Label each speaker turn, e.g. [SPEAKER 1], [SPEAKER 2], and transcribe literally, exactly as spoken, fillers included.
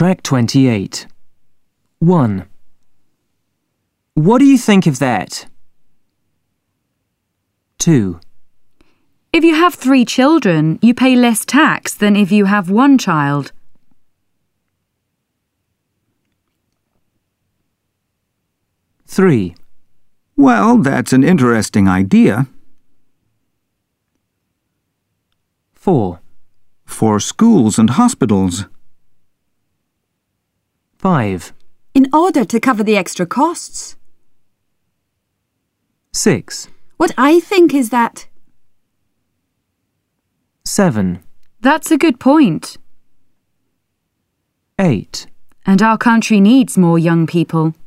[SPEAKER 1] Track twenty-eight. one. What do you think of that? two.
[SPEAKER 2] If you have three children, you pay less tax than if you have one child.
[SPEAKER 1] three.
[SPEAKER 3] Well, that's an interesting idea.
[SPEAKER 1] four.
[SPEAKER 3] For schools and hospitals.
[SPEAKER 1] five.
[SPEAKER 4] In order to cover the extra costs.
[SPEAKER 1] six.
[SPEAKER 4] What I think is that...
[SPEAKER 1] seven.
[SPEAKER 2] That's a good point.
[SPEAKER 1] eight.
[SPEAKER 2] And our country needs more young people.